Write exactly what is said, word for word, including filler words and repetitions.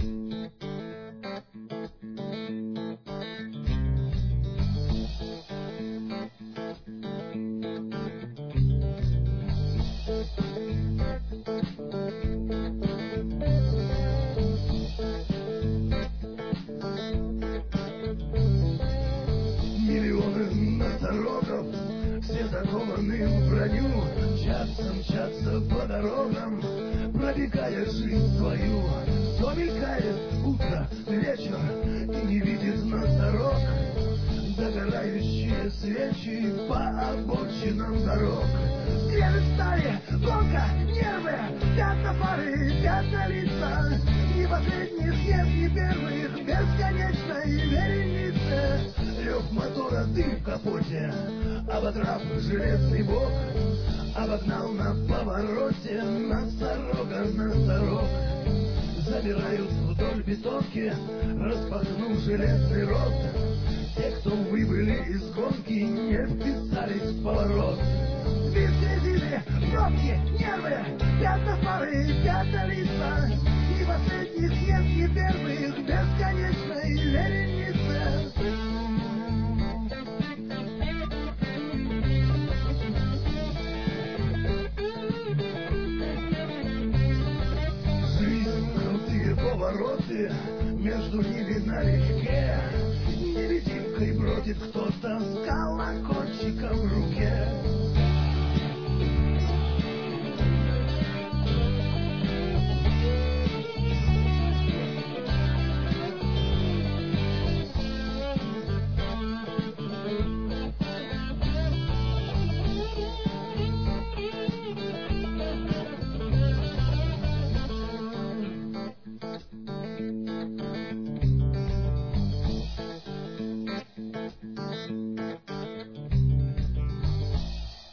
Носорогов, все закованы в броню, мчатся, мчатся по дорогам, пробегая жизнь свою. Все мелькает утро, вечер, и не видит носорог догорающие свечи по обочинам дорог. Скрежет стали, гонка, нервы, пятна фары, пятна лица. Ни последних нет, ни первых, бесконечной вереницы. Рев мотора, дым в капоте, ободрав железный бок, обогнал на повороте носорога, носорог. Забирают вдоль бетонки, распахнув железный рот. Те, кто выбыли из гонки, не вписались в поворот. Виски резины, пробки, нервы, пятна фары, пятна лица. Ни последних нет, ни первых, бесконечной вереницы. Повороты, между ними налегке невидимкой бродит кто-то с колокольчиком в руке.